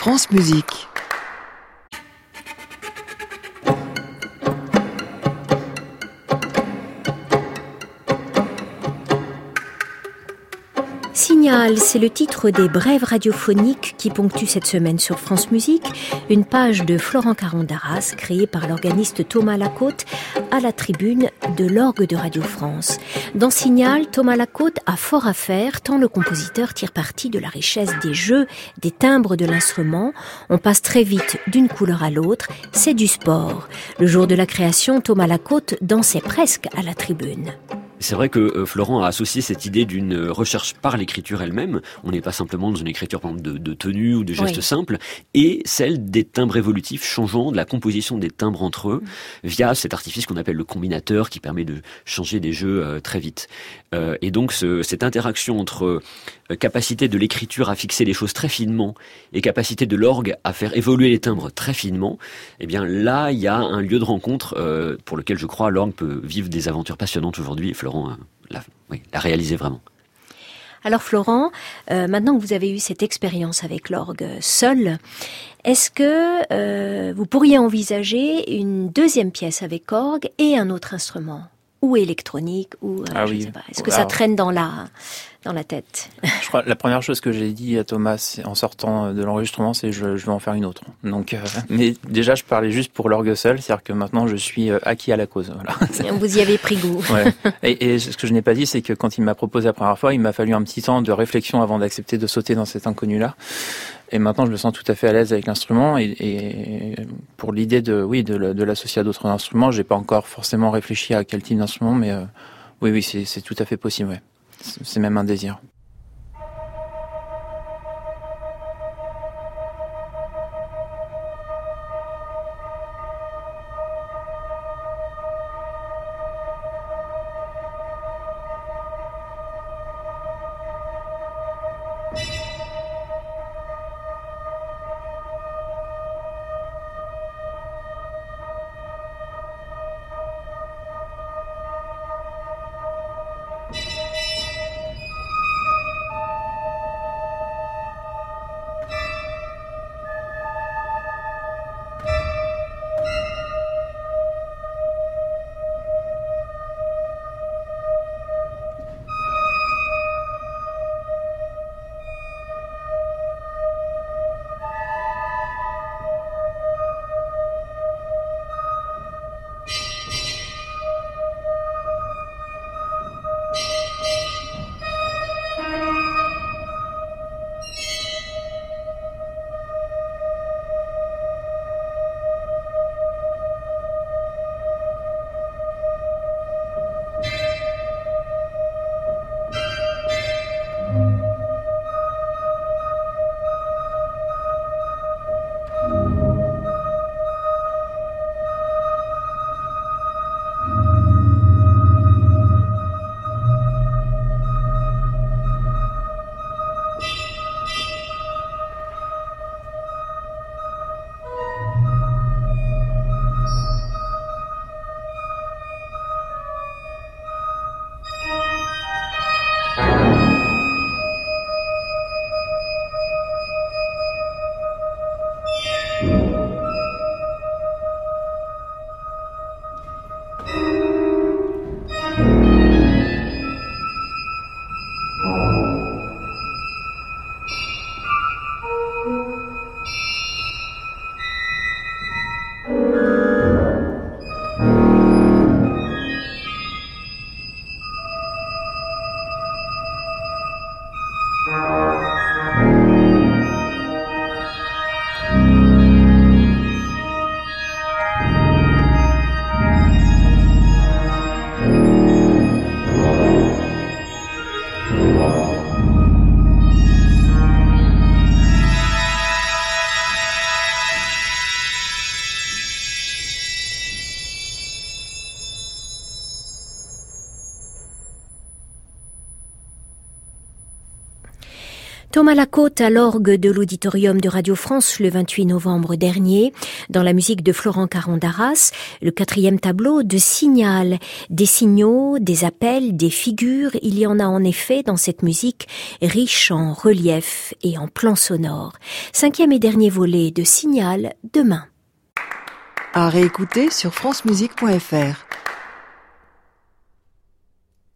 France Musique. Signal, c'est le titre des brèves radiophoniques qui ponctuent cette semaine sur France Musique, une page de Florent Caron d'Arras, créée par l'organiste Thomas Lacôte à la tribune de l'orgue de Radio France. Dans Signal, Thomas Lacôte a fort à faire, tant le compositeur tire parti de la richesse des jeux, des timbres de l'instrument. On passe très vite d'une couleur à l'autre, c'est du sport. Le jour de la création, Thomas Lacôte dansait presque à la tribune. C'est vrai que Florent a associé cette idée d'une recherche par l'écriture elle-même. On n'est pas simplement dans une écriture par exemple, de tenue ou de gestes simples, et celle des timbres évolutifs changeant, de la composition des timbres entre eux, via cet artifice qu'on appelle le combinateur qui permet de changer des jeux très vite. Et donc cette interaction entre capacité de l'écriture à fixer les choses très finement et capacité de l'orgue à faire évoluer les timbres très finement, eh bien là il y a un lieu de rencontre pour lequel je crois l'orgue peut vivre des aventures passionnantes aujourd'hui. Florent l'a réalisé vraiment. Alors Florent, maintenant que vous avez eu cette expérience avec l'orgue seul, est-ce que vous pourriez envisager une deuxième pièce avec orgue et un autre instrument ? Ou électronique, ou je ne sais pas. Est-ce que ça traîne dans la tête? Je crois la première chose que j'ai dit à Thomas en sortant de l'enregistrement, c'est je vais en faire une autre. Donc, mais déjà, je parlais juste pour l'orgue seul, c'est-à-dire que maintenant, je suis acquis à la cause. Voilà. Vous y avez pris goût. Ouais. Et ce que je n'ai pas dit, c'est que quand il m'a proposé la première fois, il m'a fallu un petit temps de réflexion avant d'accepter de sauter dans cet inconnu-là. Et maintenant, je me sens tout à fait à l'aise avec l'instrument. Et pour l'idée de l'associer à d'autres instruments, j'ai pas encore forcément réfléchi à quel type d'instrument, mais oui, c'est tout à fait possible. Ouais. C'est même un désir. Thomas Lacote à l'orgue de l'auditorium de Radio France le 28 novembre dernier, dans la musique de Florent Caron d'Arras, le 4e tableau de Signal. Des signaux, des appels, des figures, il y en a en effet dans cette musique riche en relief et en plans sonores. 5e et dernier volet de Signal, demain. À réécouter sur francemusique.fr.